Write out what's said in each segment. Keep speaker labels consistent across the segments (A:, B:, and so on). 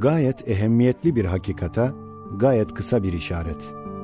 A: gayet ehemmiyetli bir hakikata, gayet kısa bir işaret.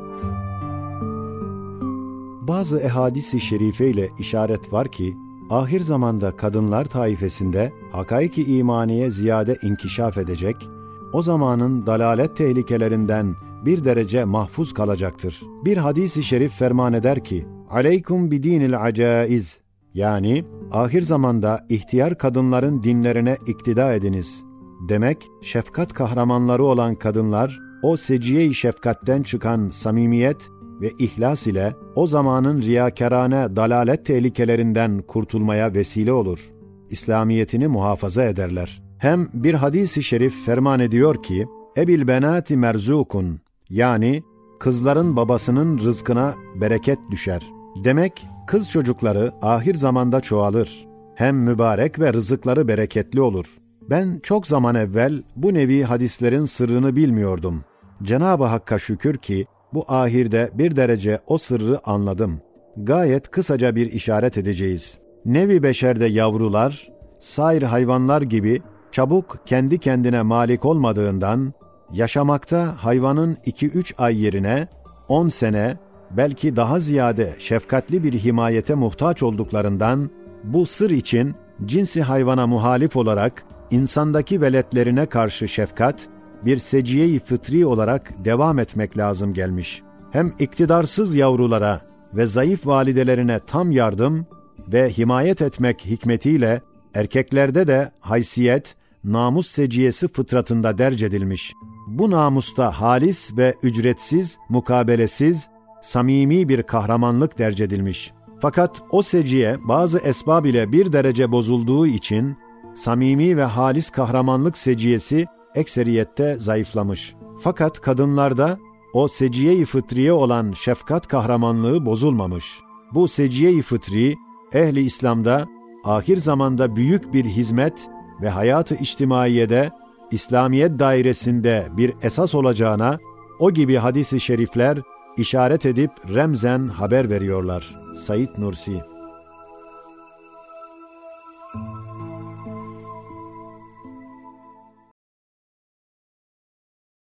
A: Bazı ehadis-i şerife ile işaret var ki, ahir zamanda kadınlar taifesinde hakaik-i imaniye ziyade inkişaf edecek, o zamanın dalalet tehlikelerinden bir derece mahfuz kalacaktır. Bir hadis-i şerif ferman eder ki, aleykum bidinil acaiz, yani ahir zamanda ihtiyar kadınların dinlerine iktida ediniz. Demek, şefkat kahramanları olan kadınlar, o seciye-i şefkatten çıkan samimiyet ve ihlas ile o zamanın riyakârâne dalalet tehlikelerinden kurtulmaya vesile olur. İslamiyetini muhafaza ederler. Hem bir hadis-i şerif ferman ediyor ki, ebil benâti merzûkun, yani kızların babasının rızkına bereket düşer. Demek, kız çocukları ahir zamanda çoğalır. Hem mübarek ve rızıkları bereketli olur. Ben çok zaman evvel bu nevi hadislerin sırrını bilmiyordum. Cenab-ı Hakk'a şükür ki bu ahirde bir derece o sırrı anladım. Gayet kısaca bir işaret edeceğiz. Nevi beşerde yavrular, sair hayvanlar gibi çabuk kendi kendine malik olmadığından, yaşamakta hayvanın 2-3 ay yerine 10 sene, belki daha ziyade şefkatli bir himayete muhtaç olduklarından, bu sır için cinsi hayvana muhalif olarak insandaki veletlerine karşı şefkat, bir seciye-i fıtri olarak devam etmek lazım gelmiş. Hem iktidarsız yavrulara ve zayıf validelerine tam yardım ve himayet etmek hikmetiyle erkeklerde de haysiyet, namus seciyesi fıtratında derc edilmiş. Bu namusta halis ve ücretsiz, mukabelesiz, samimi bir kahramanlık derc edilmiş. Fakat o seciye bazı esbab ile bir derece bozulduğu için, samimi ve halis kahramanlık seciyesi ekseriyette zayıflamış. Fakat kadınlarda o seciye-i fıtriye olan şefkat kahramanlığı bozulmamış. Bu seciye-i fıtri, ehli İslam'da ahir zamanda büyük bir hizmet ve hayat-ı içtimaiyede, İslamiyet dairesinde bir esas olacağına, o gibi hadis-i şerifler işaret edip remzen haber veriyorlar. Said Nursi.